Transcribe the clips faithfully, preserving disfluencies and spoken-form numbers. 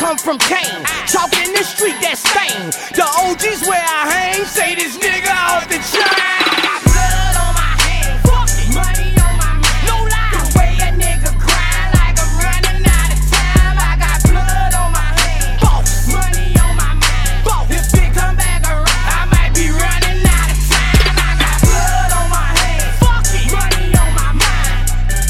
come from Kane. Chalk in the street that stain. The O Gs where I hang say this nigga off the chain. Blood on my hands, money on my mind. No lie, the way a nigga grind like I'm running out of time. I got blood on my hands, money on my mind. If it come back around, I might be running out of time. I got blood on my hands, money on my mind.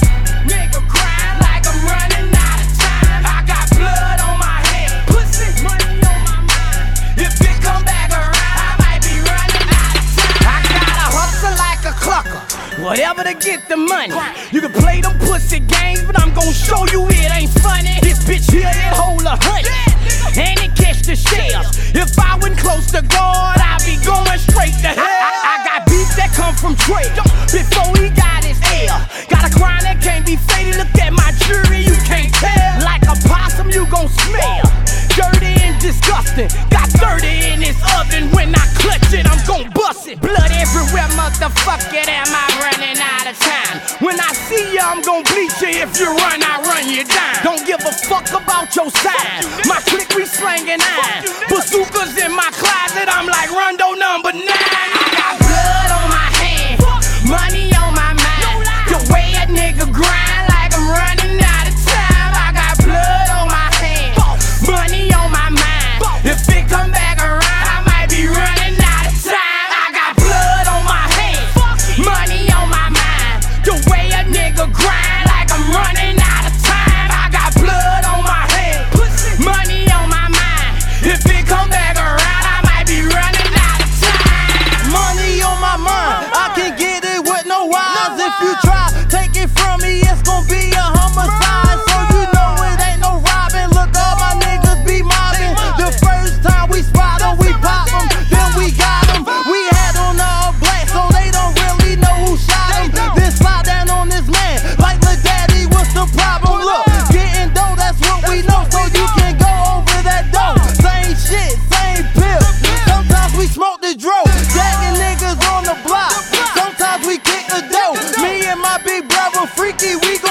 Nigga grind like I'm running out of time. I got blood on my hands, pussy, money on my mind. If it come back around, I might be running out of time. I gotta hustle like a clucker, whatever to get the money. You can play them pussy games, but I'm gon' show you it ain't funny. This bitch here, it hold a hundred, and it catch the shells. If I went close to God, I'd be going straight to hell. I, I got beef that come from Dre before he got his L. Got a grind that can't be faded. Look at my jury, you can't tell. Like a possum, you gon' smell dirty and disgusting. Got thirty in this oven. When I clutch it, I'm gon' bust it. Blood everywhere, motherfucker. Am I running out of time? When I see ya, I'm gon' bleach you. If you run, I run you down. Don't give a fuck about your sign. My clique, we slangin' iron. Bazookas in my closet, I'm like Rondo number nine. I got blood on my hands, money on my mind. The way a nigga grind like I'm running out of time. I got blood on my hands, money on my mind. If it come back around, I might be running out of time. I got blood on my hands, money on my mind. The way a nigga grind like I'm running out of time. I got blood on my hands, money on my mind. If it come back around, I might be running out of time. Money on my mind, I can get it with no wise. If you try, take it from me, it's gon' be a homicide. So you know it ain't no robbing. Look, all my niggas be mobbing. The first time we spot them, we pop them, then we got them. We had on all black, so they don't really know who shot them. Then slide down on this man, like the daddy, what's the problem? Look, getting dough, that's what we know, so you can go over that dough. Same shit, same pill. Sometimes we smoke the dro, dragging niggas on the block. Sometimes we kick the dough. Me and my big brother Freaky, we go